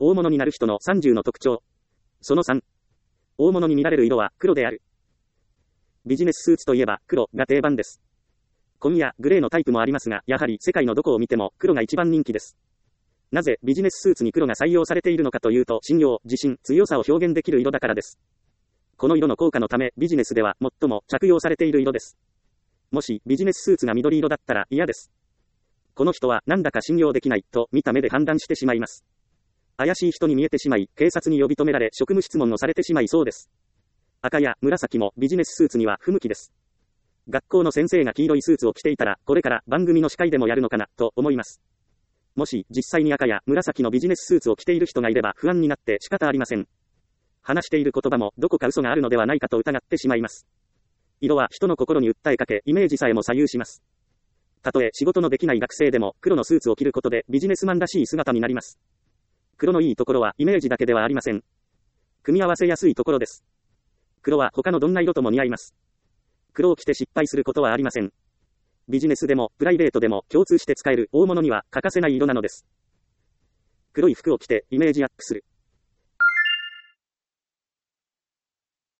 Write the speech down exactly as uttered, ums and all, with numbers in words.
大物になる人のさんじゅうの特徴。そのさん。大物に見られる色は黒である。ビジネススーツといえば黒が定番です。紺やグレーのタイプもありますが、やはり世界のどこを見ても黒が一番人気です。なぜビジネススーツに黒が採用されているのかというと、信用、自信、強さを表現できる色だからです。この色の効果のためビジネスでは最も着用されている色です。もしビジネススーツが緑色だったら嫌です。この人はなんだか信用できないと見た目で判断してしまいます。怪しい人に見えてしまい、警察に呼び止められ職務質問をされてしまいそうです。赤や紫もビジネススーツには不向きです。学校の先生が黄色いスーツを着ていたら、これから番組の司会でもやるのかなと思います。もし実際に赤や紫のビジネススーツを着ている人がいれば不安になって仕方ありません。話している言葉もどこか嘘があるのではないかと疑ってしまいます。色は人の心に訴えかけ、イメージさえも左右します。たとえ仕事のできない学生でも黒のスーツを着ることでビジネスマンらしい姿になります。黒のいいところはイメージだけではありません。組み合わせやすいところです。黒は他のどんな色とも似合います。黒を着て失敗することはありません。ビジネスでもプライベートでも共通して使える大物には欠かせない色なのです。黒い服を着てイメージアップする。